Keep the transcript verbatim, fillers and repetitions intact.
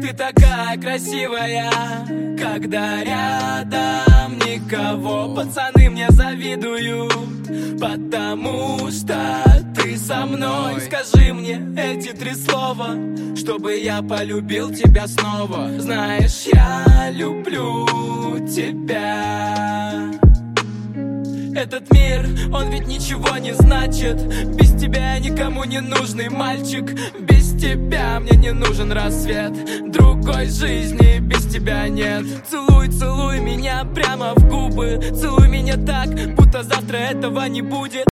Ты такая красивая, когда рядом никого. Пацаны мне завидуют, потому что ты со мной. Скажи мне эти три слова, чтобы я полюбил тебя снова. Знаешь, я люблю тебя. Этот мир, он ведь ничего не значит. Без тебя я никому не нужный мальчик. Без тебя мне не нужен рассвет. Другой жизни без тебя нет. Целуй, целуй меня прямо в губы. Целуй меня так, будто завтра этого не будет.